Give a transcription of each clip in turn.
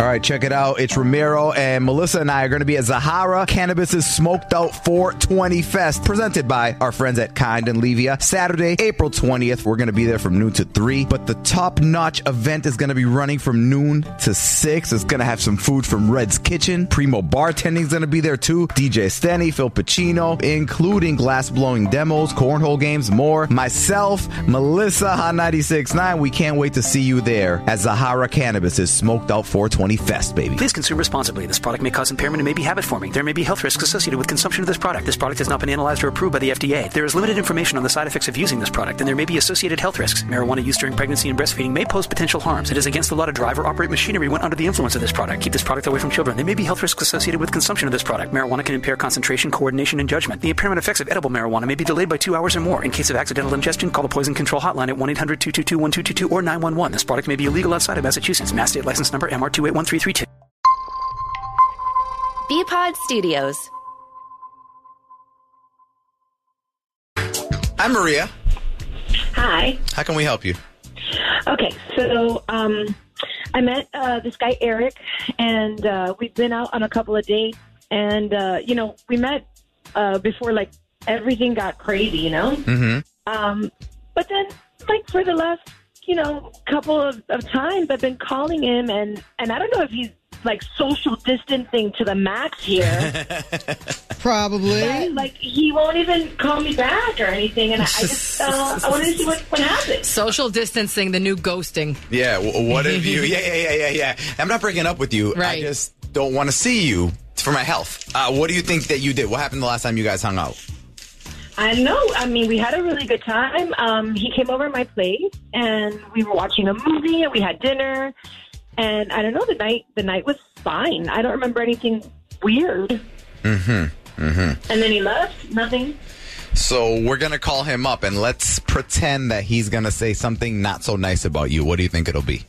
All right, check it out. It's Ramiro and Melissa and I are going to be at Zahara Cannabis's Smoked Out 420 Fest, presented by our friends at Kind and Levia. Saturday, April 20th. We're going to be there from noon to 3. But the top-notch event is going to be running from noon to 6. It's going to have some food from Red's Kitchen. Primo Bartending is going to be there too. DJ Stenny, Phil Pacino, including glass-blowing demos, cornhole games, more. Myself, Melissa, Hot 96.9. We can't wait to see you there at Zahara Cannabis's Smoked Out 420 Fest, baby. Please consume responsibly. This product may cause impairment and may be habit-forming. There may be health risks associated with consumption of this product. This product has not been analyzed or approved by the FDA. There is limited information on the side effects of using this product, and there may be associated health risks. Marijuana use during pregnancy and breastfeeding may pose potential harms. It is against the law to drive or operate machinery when under the influence of this product. Keep this product away from children. There may be health risks associated with consumption of this product. Marijuana can impair concentration, coordination, and judgment. The impairment effects of edible marijuana may be delayed by 2 hours or more. In case of accidental ingestion, call the Poison Control Hotline at 1-800-222-1222 or 911. This product may be illegal outside of Massachusetts. Mass State License Number MR281332. Bpod Studios. I'm Maria. Hi. How can we help you? Okay, so I met this guy, Eric, and we've been out on a couple of dates. And, we met before, like, everything got crazy, Mm-hmm. But then, like, for the last, couple of times, I've been calling him, and I don't know if he's, like, social distancing to the max here. Probably. But, like, he won't even call me back or anything, and I just I wanted to see what happened. Social distancing, the new ghosting. Yeah, what have you... Yeah. I'm not breaking up with you. Right. I just don't want to see you. It's for my health. What do you think that you did? What happened the last time you guys hung out? I know. I mean, we had a really good time. He came over to my place, and we were watching a movie, and we had dinner. And I don't know, the night was fine. I don't remember anything weird. And then he left. Nothing. So we're going to call him up, and let's pretend that he's going to say something not so nice about you. What do you think it'll be?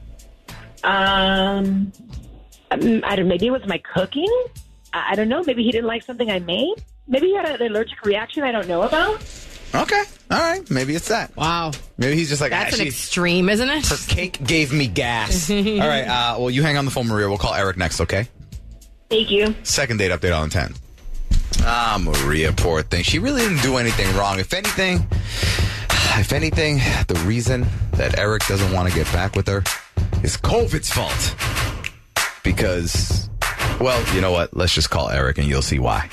I don't know. Maybe it was my cooking. I don't know. Maybe he didn't like something I made. Maybe he had an allergic reaction I don't know about. Okay. All right. Maybe it's that. Wow. Maybe he's just like... That's an extreme, isn't it? Her cake gave me gas. All right. Well, you hang on the phone, Maria. We'll call Eric next, okay? Thank you. Second date update on 10. Maria, poor thing. She really didn't do anything wrong. If anything, the reason that Eric doesn't want to get back with her is COVID's fault. Because, well, you know what? Let's just call Eric and you'll see why.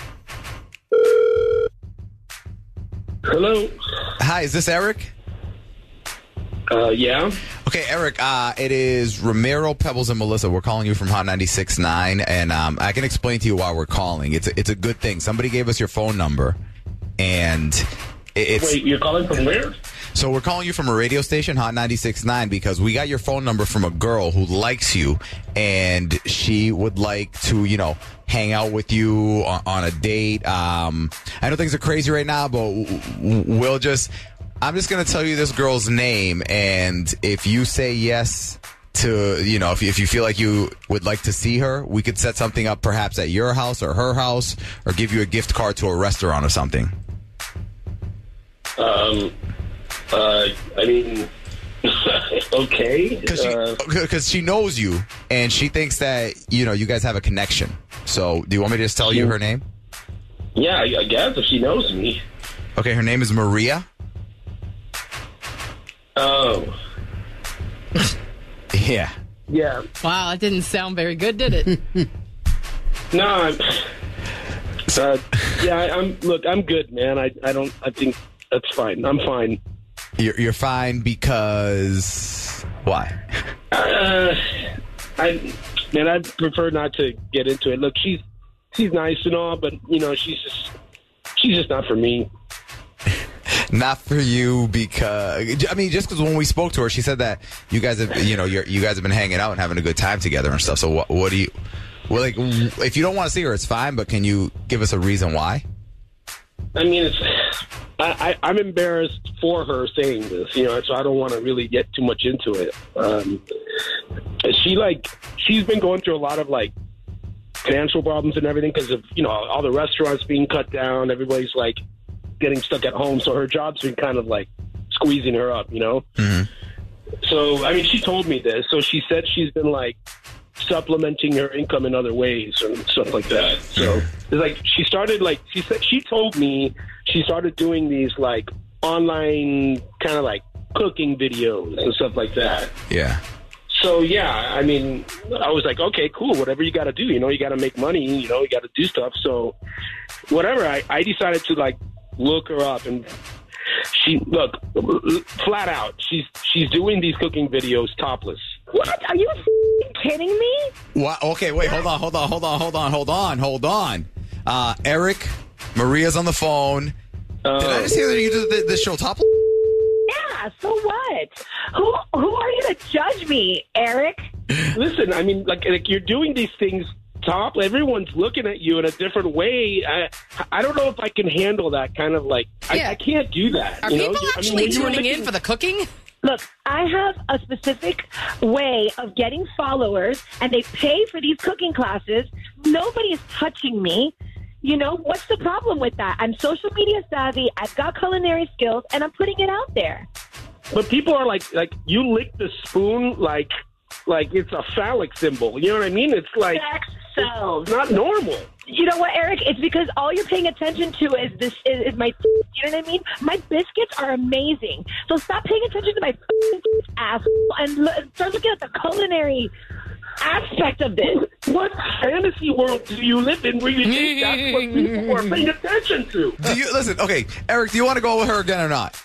Hello. Hi, is this Eric? Yeah. Okay, Eric, it is Ramiro, Pebbles, and Melissa. We're calling you from Hot 96.9, and I can explain to you why we're calling. It's a good thing. Somebody gave us your phone number, and it's... Wait, you're calling from where? So we're calling you from a radio station, Hot 96.9, because we got your phone number from a girl who likes you, and she would like to, hang out with you on a date. I know things are crazy right now, but I'm just going to tell you this girl's name, and if you say yes to, if you feel like you would like to see her, we could set something up perhaps at your house or her house, or give you a gift card to a restaurant or something. I mean, okay. Because she knows you, and she thinks that, you guys have a connection. So, do you want me to just tell you her name? Yeah, I guess, if she knows me. Okay, her name is Maria. Oh. Yeah. Yeah. Wow, that didn't sound very good, did it? No, I'm good, man. I think that's fine. I'm fine. You're fine because why? I'd prefer not to get into it. Look, she's nice and all, but she's just not for me. Not for you because just because when we spoke to her, she said that you guys have you guys have been hanging out and having a good time together and stuff. So what do you? Well, like, if you don't want to see her, it's fine. But can you give us a reason why? I mean, I'm embarrassed for her saying this, so I don't want to really get too much into it. She's been going through a lot of financial problems and everything because of all the restaurants being cut down. Everybody's getting stuck at home, so her job's been kind of squeezing her up, Mm-hmm. So I mean, she told me this. So she said she's been supplementing her income in other ways and stuff like that. So it's like she started, like she told me she started doing these like online kind of like cooking videos and stuff like that. Yeah. So yeah, I mean, I was like, okay, cool, whatever you got to do, you know, you got to make money, you know, you got to do stuff. So whatever, I decided to like look her up, and she flat out, she's doing these cooking videos topless. What? Are you kidding me? What? Okay, wait, hold on. Eric, Maria's on the phone. Did I just hear that you did this show topless? Yeah, so what? Who are you to judge me, Eric? Listen, I mean, like you're doing these things top. Everyone's looking at you in a different way. I don't know if I can handle that kind of like. Yeah. I can't do that. Are you people know? actually when you were tuning in making- for the cooking? Look, I have a specific way of getting followers, and they pay for these cooking classes. Nobody is touching me. You know, what's the problem with that? I'm social media savvy, I've got culinary skills, and I'm putting it out there. But people are like you lick the spoon like it's a phallic symbol. You know what I mean? It's like Sex sells. it's not normal. You know what, Eric? It's because all you're paying attention to is my. You know what I mean? My biscuits are amazing. So stop paying attention to my asshole and start looking at the culinary aspect of this. What fantasy world do you live in where you think that's what people are paying attention to? Do you listen? Okay, Eric, do you want to go with her again or not?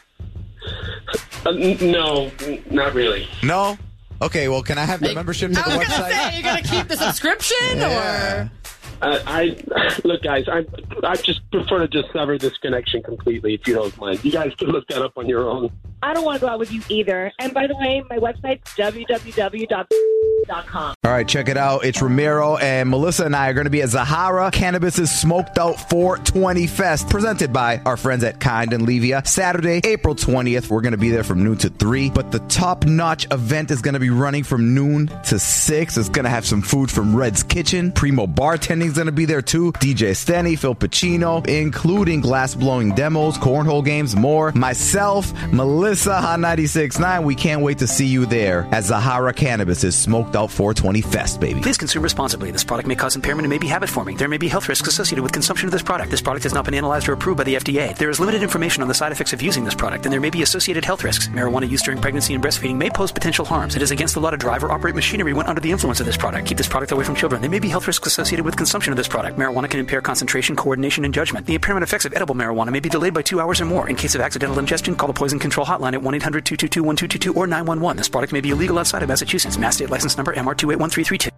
No, not really. No. Okay, well, can I have the membership to I the was website? going to say, you're going to keep the subscription? Yeah. Look, guys. I just prefer to just sever this connection completely. If you don't mind, you guys can look that up on your own. I don't want to go out with you either. And by the way, my website's www.com. All right, check it out. It's Ramiro, and Melissa and I are going to be at Zahara Cannabis's Smoked Out 420 Fest, presented by our friends at Kind and Levia. Saturday, April 20th. We're going to be there from noon to 3. But the top-notch event is going to be running from noon to 6. It's going to have some food from Red's Kitchen. Primo Bartending is going to be there, too. DJ Stenny, Phil Pacino, including glass-blowing demos, cornhole games, more. Myself, Melissa, Hot 96.9. We can't wait to see you there at Zahara Cannabis's Smoked Out 420 Fest, baby. Please consume responsibly. This product may cause impairment and may be habit forming. There may be health risks associated with consumption of this product. This product has not been analyzed or approved by the FDA. There is limited information on the side effects of using this product, and there may be associated health risks. Marijuana use during pregnancy and breastfeeding may pose potential harms. It is against the law to drive or operate machinery when under the influence of this product. Keep this product away from children. There may be health risks associated with consumption of this product. Marijuana can impair concentration, coordination, and judgment. The impairment effects of edible marijuana may be delayed by 2 hours or more. In case of accidental ingestion, call the poison control hotline at 1-800-222-1222 or 911. This product may be illegal outside of Massachusetts. Mass state license number MR281332.